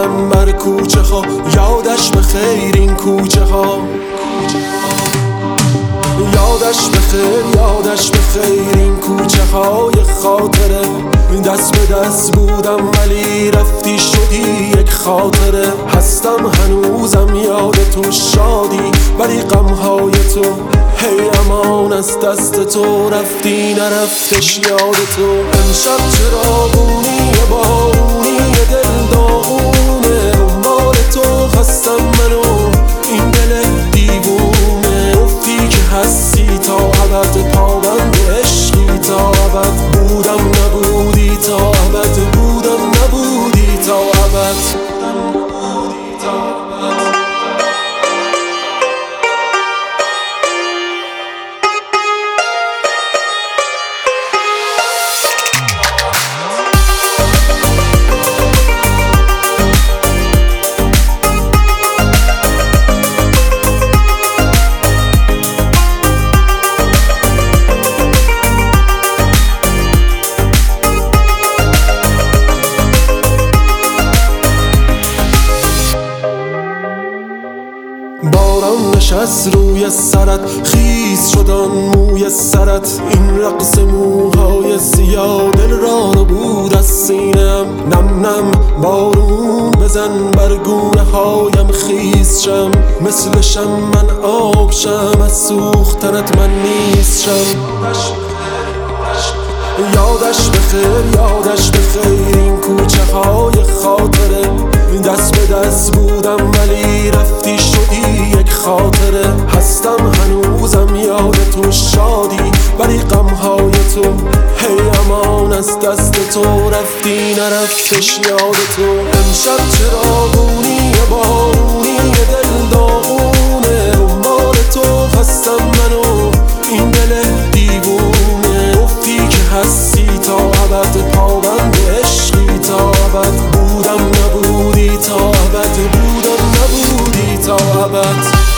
میرم بر کوچه ها، یادش بخیر این کوچه ها. یادش بخیر، یادش بخیر این کوچه های خاطره. دست به دست بودم ولی رفتی شدی یک خاطره. هستم هنوزم یاد تو شادی ولی غمهای تو. هی امان از دست تو رفتی نرفتش یاد تو. امشب چراغونی بارونی دل داغونه، مال تو هستم منو این دل دیوونه. گفتی که هستی تا ابد، پابند عشقی تا ابد. بودم نبودی تا ابد، بودم نبودی تا ابد. باران نشست روی سرت، خیس شد آن موی سرت. این رقص موهای سیاه دل را رو بود از سینه‌ام. نم نم بارون بزن بر گونه هایم، خیس شم مثل شم من آب شم. از سوختنت من نیست شم. یادش بخیر، یادش بخیر این کوچه های خاطره. دست به دست بودم ولی رفتی شدی یک خاطره. هستم هنوزم یاد تو شادی ولی غمهای تو. هی امان از دست تو رفتی نرفتش یاد تو. امشب چراغونی بارونی دل داغونه، مال تو هستم منو این دل دیوونه. گفتی که هستی تا ابد، پابند عشقی تا ابد. بودم نبودی تا ابد، بودم نبودی تا ابد.